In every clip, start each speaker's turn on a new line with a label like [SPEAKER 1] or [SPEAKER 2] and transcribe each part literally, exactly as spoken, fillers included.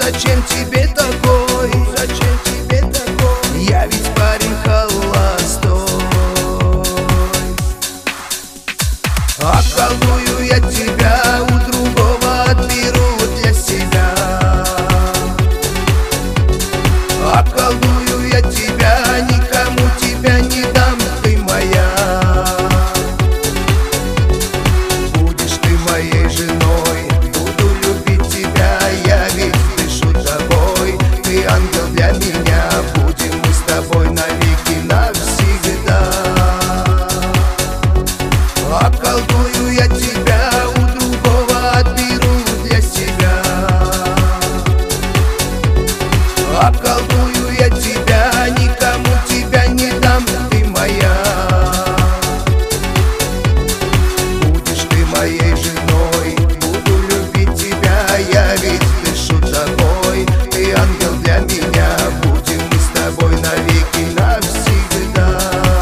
[SPEAKER 1] зачем тебе такой? Зачем тебе такой? Я ведь парень холостой. Околдую я тебя, у другого отберу для себя. Околдую я тебя, никому тебя не дам, ты моя. Будешь ты моей женой, буду любить тебя, я ведь дышу тобой. Ты ангел для меня, будем мы с тобой навеки навсегда. Околдую я тебя, у другого отберу для себя. Околдую я тебя, никому тебя не дам, ты моя. Будешь ты моей женой, буду любить тебя, я ведь дышу тобой. Ты ангел для меня, будем мы с тобой навеки навсегда.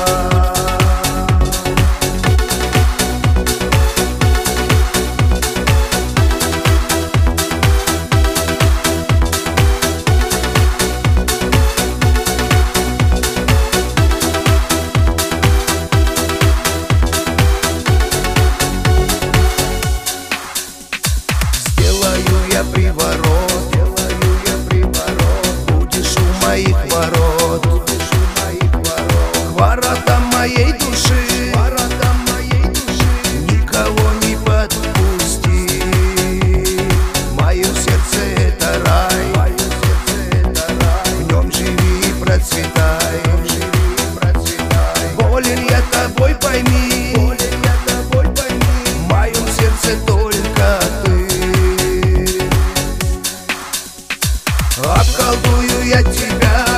[SPEAKER 1] Я приворот, делаю я приворот, будешь у моих ворот, будешь у моих ворот, к воротам моей души, воротам моей души, никого не подпусти. Мое сердце это рай, мое сердце это рай, в нем живи и процветай, живи и процветай. Болен я тобой, пойми, болен я тобой, пойми, в моем сердце только ты. Околдую я тебя,